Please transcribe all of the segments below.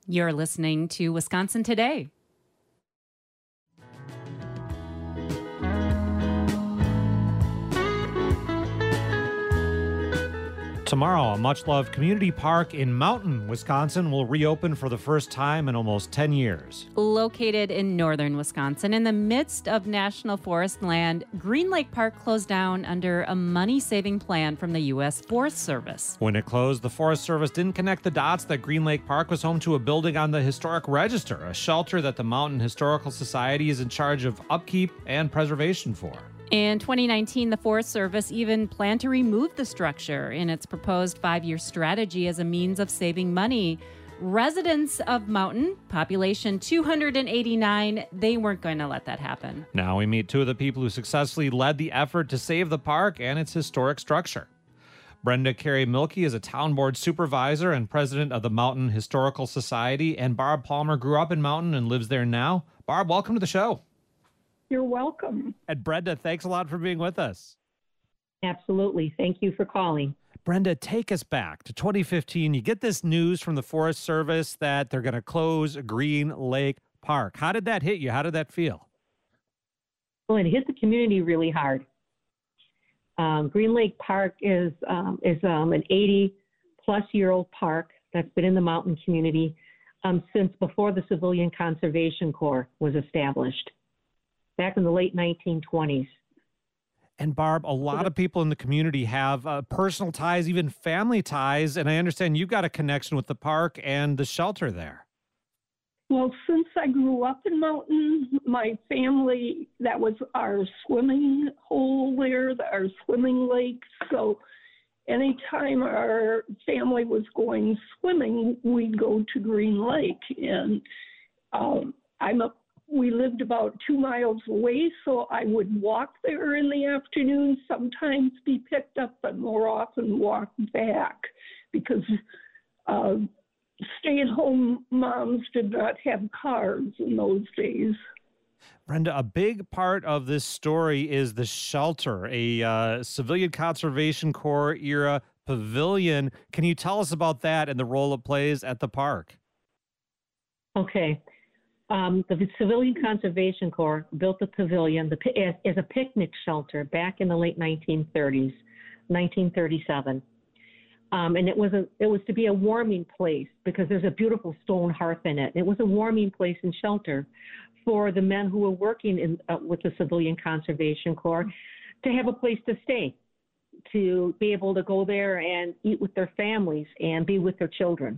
You're listening to Wisconsin Today. Tomorrow, a much-loved community park in Mountain, Wisconsin will reopen for the first time in almost 10 years. Located in northern Wisconsin, in the midst of national forest land, Green Lake Park closed down under a money-saving plan from the U.S. Forest Service. When it closed, the Forest Service didn't connect the dots that Green Lake Park was home to a building on the Historic Register, a shelter that the Mountain Historical Society is in charge of upkeep and preservation for. In 2019, the Forest Service even planned to remove the structure in its proposed 5-year strategy as a means of saving money. Residents of Mountain, population 289, they weren't going to let that happen. Now we meet two of the people who successfully led the effort to save the park and its historic structure. Brenda Carey Milkey is a town board supervisor and president of the Mountain Historical Society, and Barb Palmer grew up in Mountain and lives there now. Barb, welcome to the show. You're welcome. And Brenda, thanks a lot for being with us. Absolutely. Thank you for calling. Brenda, take us back to 2015. You get this news from the Forest Service that they're going to close Green Lake Park. How did that hit you? How did that feel? Well, it hit the community really hard. Green Lake Park is an 80-plus-year-old park that's been in the mountain community since before the Civilian Conservation Corps was established, back in the late 1920s. And Barb, a lot of people in the community have personal ties, even family ties, and I understand you've got a connection with the park and the shelter there. Well, since I grew up in Mountain, my family, that was our swimming hole there, our swimming lake. So anytime our family was going swimming, we'd go to Green Lake. And we lived about 2 miles away, so I would walk there in the afternoon, sometimes be picked up, but more often walk back because stay-at-home moms did not have cars in those days. Brenda, a big part of this story is the shelter, a Civilian Conservation Corps era pavilion. Can you tell us about that and the role it plays at the park? Okay. The Civilian Conservation Corps built the pavilion as a picnic shelter back in the late 1930s, 1937. And it was to be a warming place because there's a beautiful stone hearth in it. It was a warming place and shelter for the men who were working with the Civilian Conservation Corps to have a place to stay, to be able to go there and eat with their families and be with their children.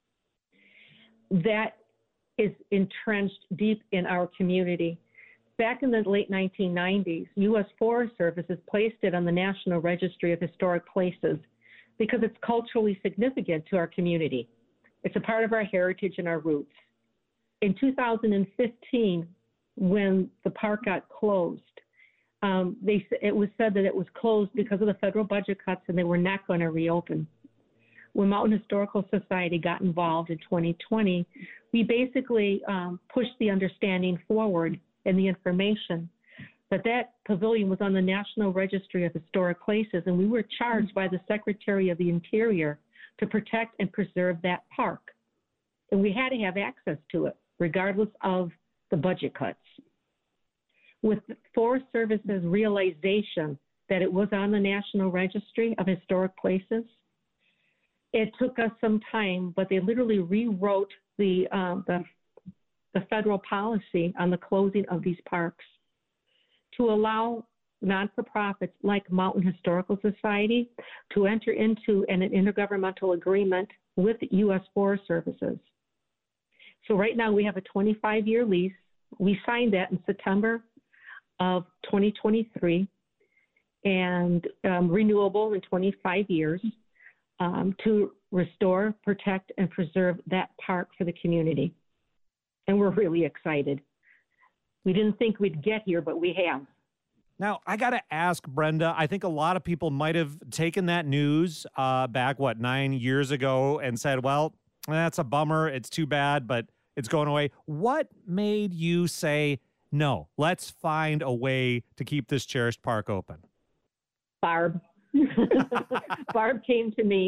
That is entrenched deep in our community. Back in the late 1990s, U.S. Forest Service has placed it on the National Registry of Historic Places because it's culturally significant to our community. It's a part of our heritage and our roots. In 2015, when the park got closed, it was said that it was closed because of the federal budget cuts and they were not going to reopen. When Mountain Historical Society got involved in 2020, we basically pushed the understanding forward and the information that pavilion was on the National Registry of Historic Places, and we were charged by the Secretary of the Interior to protect and preserve that park. And we had to have access to it, regardless of the budget cuts. With the Forest Service's realization that it was on the National Registry of Historic Places, it took us some time, but they literally rewrote the federal policy on the closing of these parks to allow non-for-profits like Mountain Historical Society to enter into an intergovernmental agreement with U.S. Forest Services. So right now we have a 25-year lease. We signed that in September of 2023 and renewable in 25 years to restore, protect, and preserve that park for the community. And we're really excited. We didn't think we'd get here, but we have. Now, I got to ask, Brenda, I think a lot of people might have taken that news back, 9 years ago and said, well, that's a bummer. It's too bad, but it's going away. What made you say, no, let's find a way to keep this cherished park open? Barb. Barb came to me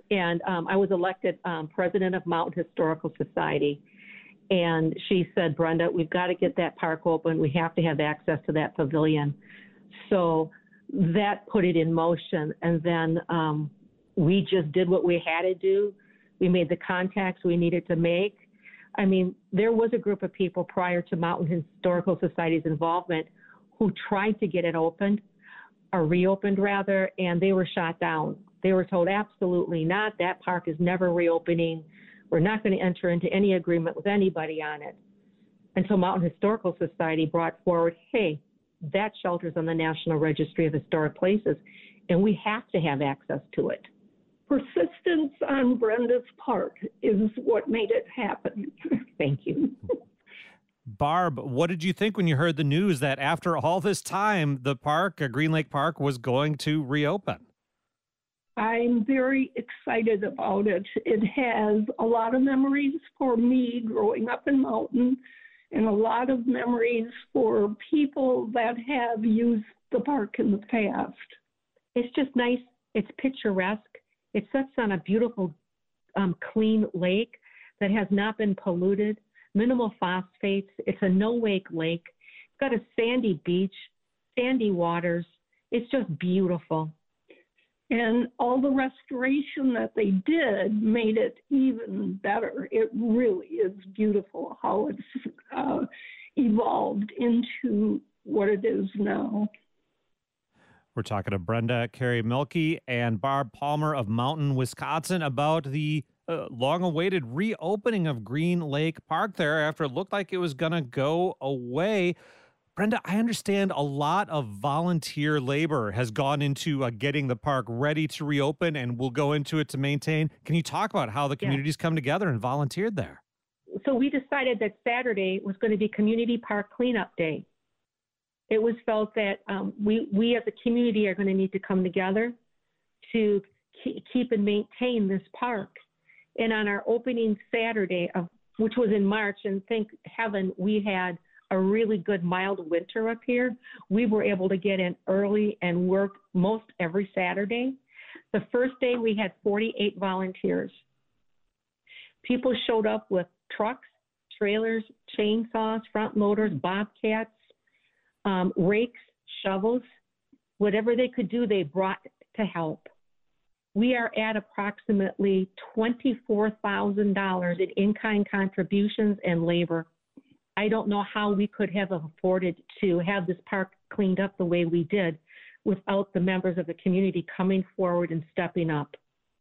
And I was elected president of Mountain Historical Society. And she said, Brenda, we've got to get that park open. We have to have access to that pavilion. So that put it in motion. And then we just did what we had to do. We made the contacts we needed to make. I mean, there was a group of people prior to Mountain Historical Society's involvement who tried to get it opened, or reopened rather, and they were shot down. They were told, absolutely not. That park is never reopening. We're not going to enter into any agreement with anybody on it. Until Mountain Historical Society brought forward, hey, that shelter's on the National Registry of Historic Places, and we have to have access to it. Persistence on Brenda's part is what made it happen. Thank you. Barb, what did you think when you heard the news that after all this time, the park, Green Lake Park, was going to reopen? I'm very excited about it. It has a lot of memories for me growing up in Mountain, and a lot of memories for people that have used the park in the past. It's just nice. It's picturesque. It sits on a beautiful, clean lake that has not been polluted, minimal phosphates. It's a no-wake lake. It's got a sandy beach, sandy waters. It's just beautiful. And all the restoration that they did made it even better. It really is beautiful how it's evolved into what it is now. We're talking to Brenda Carey Mielke and Barb Palmer of Mountain, Wisconsin, about the long-awaited reopening of Green Lake Park there after it looked like it was going to go away. Brenda, I understand a lot of volunteer labor has gone into getting the park ready to reopen, and we'll go into it to maintain. Can you talk about how the community's come together and volunteered there? So we decided that Saturday was going to be Community Park Cleanup Day. It was felt that we as a community are going to need to come together to keep and maintain this park. And on our opening Saturday, which was in March, and thank heaven we had a really good mild winter up here, we were able to get in early and work most every Saturday. The first day we had 48 volunteers. People showed up with trucks, trailers, chainsaws, front loaders, bobcats, rakes, shovels, whatever they could do, they brought to help. We are at approximately $24,000 in in-kind contributions and labor. I don't know how we could have afforded to have this park cleaned up the way we did without the members of the community coming forward and stepping up.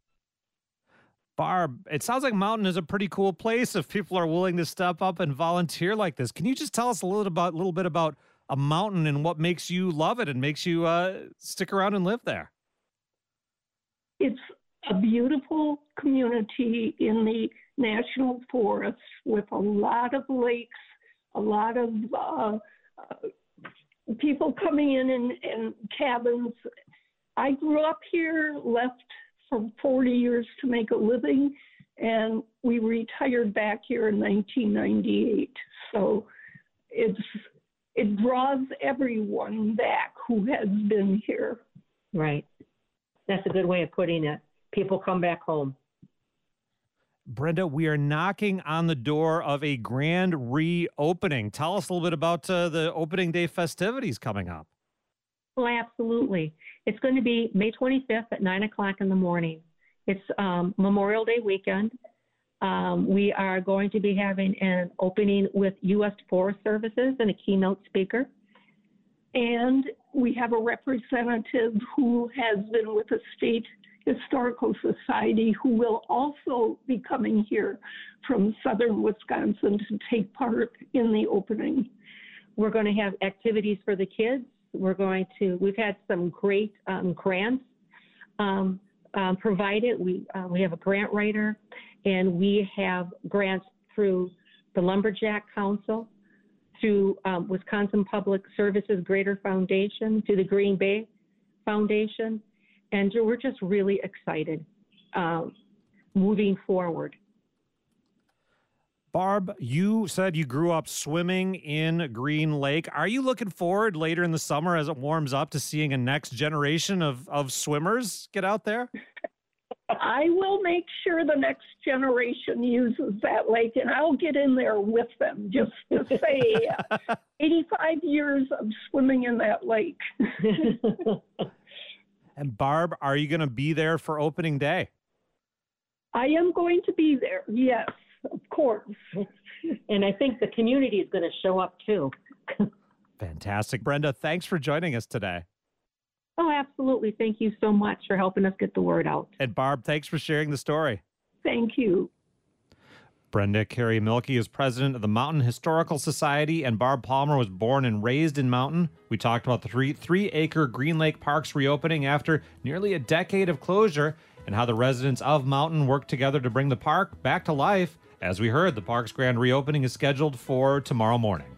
Barb, it sounds like Mountain is a pretty cool place if people are willing to step up and volunteer like this. Can you just tell us a little bit about a Mountain and what makes you love it and makes you stick around and live there? It's a beautiful community in the national forest with a lot of lakes, a lot of people coming in cabins. I grew up here, left for 40 years to make a living, and we retired back here in 1998. So it draws everyone back who has been here. Right. That's a good way of putting it. People come back home. Brenda, we are knocking on the door of a grand reopening. Tell us a little bit about the opening day festivities coming up. Well, absolutely. It's going to be May 25th at 9 o'clock in the morning. It's Memorial Day weekend. We are going to be having an opening with U.S. Forest Services and a keynote speaker. And we have a representative who has been with the State Historical Society who will also be coming here from southern Wisconsin to take part in the opening. We're going to have activities for the kids. We've had some great grants provided. We have a grant writer, and we have grants through the Lumberjack Council, through Wisconsin Public Services Greater Foundation, to the Green Bay Foundation, and we're just really excited moving forward. Barb, you said you grew up swimming in Green Lake. Are you looking forward later in the summer as it warms up to seeing a next generation of swimmers get out there? I will make sure the next generation uses that lake, and I'll get in there with them just to say 85 years of swimming in that lake. And Barb, are you going to be there for opening day? I am going to be there, yes, of course. And I think the community is going to show up too. Fantastic. Brenda, thanks for joining us today. Oh, absolutely. Thank you so much for helping us get the word out. And Barb, thanks for sharing the story. Thank you. Brenda Carey Milkey is president of the Mountain Historical Society, and Barb Palmer was born and raised in Mountain. We talked about the three-acre Green Lake Parks reopening after nearly a decade of closure and how the residents of Mountain worked together to bring the park back to life. As we heard, the park's grand reopening is scheduled for tomorrow morning.